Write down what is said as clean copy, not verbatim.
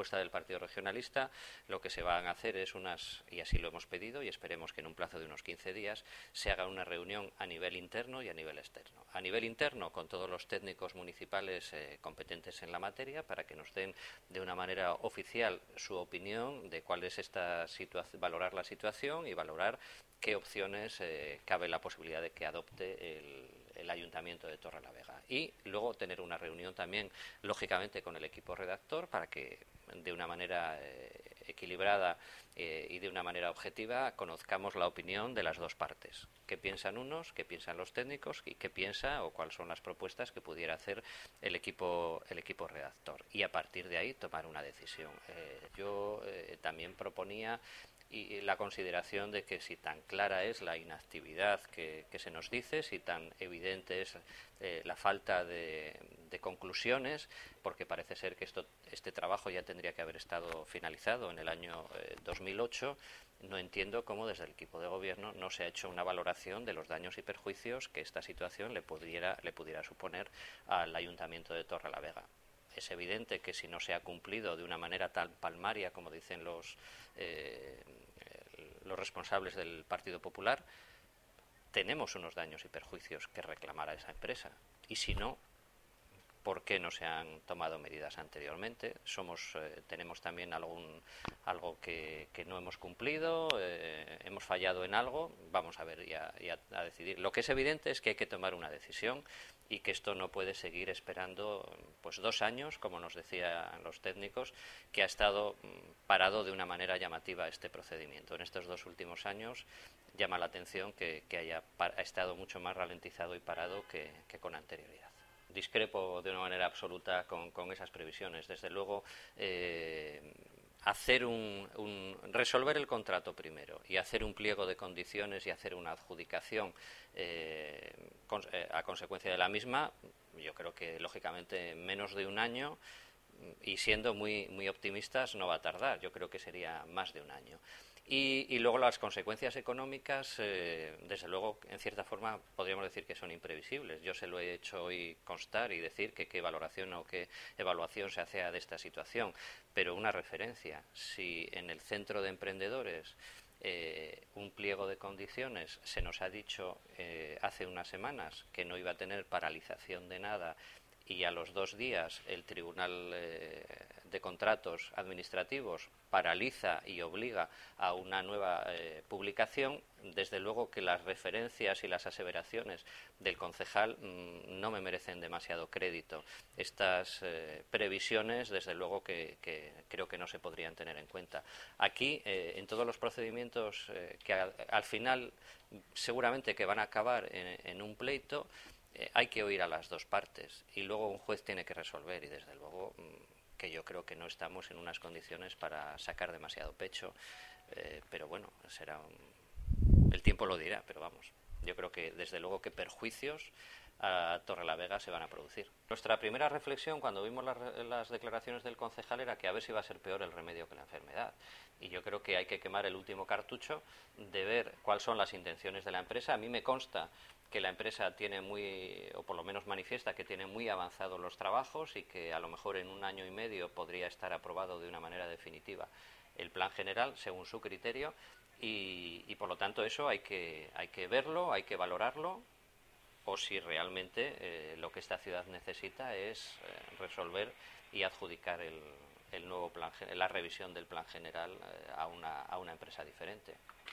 propuesta del Partido Regionalista, lo que se van a hacer es y así lo hemos pedido y esperemos que en un plazo de unos 15 días se haga una reunión a nivel interno y a nivel externo. A nivel interno, con todos los técnicos municipales competentes en la materia, para que nos den de una manera oficial su opinión de cuál es esta situación, valorar la situación y valorar qué opciones cabe la posibilidad de que adopte el Ayuntamiento de Torrelavega. Y luego tener una reunión también, lógicamente, con el equipo redactor para que de una manera equilibrada y de una manera objetiva conozcamos la opinión de las dos partes. ¿Qué piensan unos, qué piensan los técnicos y qué piensa o cuáles son las propuestas que pudiera hacer el equipo redactor? Y a partir de ahí tomar una decisión. Yo también proponía y la consideración de que si tan clara es la inactividad que se nos dice, si tan evidente es la falta de conclusiones, porque parece ser que este trabajo ya tendría que haber estado finalizado en el año 2008, no entiendo cómo desde el equipo de gobierno no se ha hecho una valoración de los daños y perjuicios que esta situación le pudiera suponer al Ayuntamiento de Torrelavega. Es evidente que si no se ha cumplido de una manera tan palmaria como dicen los responsables del Partido Popular, tenemos unos daños y perjuicios que reclamar a esa empresa. Y si no, ¿por qué no se han tomado medidas anteriormente? Tenemos también algo que no hemos cumplido, hemos fallado en algo, vamos a ver y a decidir. Lo que es evidente es que hay que tomar una decisión y que esto no puede seguir esperando pues 2 años, como nos decían los técnicos, que ha estado parado de una manera llamativa este procedimiento. En estos 2 últimos años llama la atención que ha estado mucho más ralentizado y parado que con anterioridad. Discrepo de una manera absoluta con esas previsiones. Desde luego, resolver el contrato primero y hacer un pliego de condiciones y hacer una adjudicación a consecuencia de la misma, yo creo que lógicamente en menos de un año, y siendo muy optimistas, no va a tardar. Yo creo que sería más de un año. Y luego las consecuencias económicas, desde luego, en cierta forma, podríamos decir que son imprevisibles. Yo se lo he hecho hoy constar y decir que qué valoración o qué evaluación se hace de esta situación. Pero una referencia, si en el centro de emprendedores un pliego de condiciones se nos ha dicho hace unas semanas que no iba a tener paralización de nada, y a los 2 días el Tribunal de Contratos Administrativos paraliza y obliga a una nueva publicación, desde luego que las referencias y las aseveraciones del concejal no me merecen demasiado crédito. Estas previsiones, desde luego que creo que no se podrían tener en cuenta. Aquí, en todos los procedimientos que al final seguramente que van a acabar en un pleito, hay que oír a las dos partes y luego un juez tiene que resolver, y desde luego que yo creo que no estamos en unas condiciones para sacar demasiado pecho, pero bueno, el tiempo lo dirá, pero vamos, yo creo que desde luego que perjuicios a Torrelavega se van a producir. Nuestra primera reflexión cuando vimos las declaraciones del concejal era que a ver si va a ser peor el remedio que la enfermedad, y yo creo que hay que quemar el último cartucho de ver cuáles son las intenciones de la empresa. A mí me consta que la empresa tiene o por lo menos manifiesta que tiene muy avanzados los trabajos y que a lo mejor en 1 año y medio podría estar aprobado de una manera definitiva el plan general según su criterio, y por lo tanto eso hay que verlo, hay que valorarlo, o si realmente lo que esta ciudad necesita es resolver y adjudicar el nuevo plan, la revisión del plan general a una empresa diferente.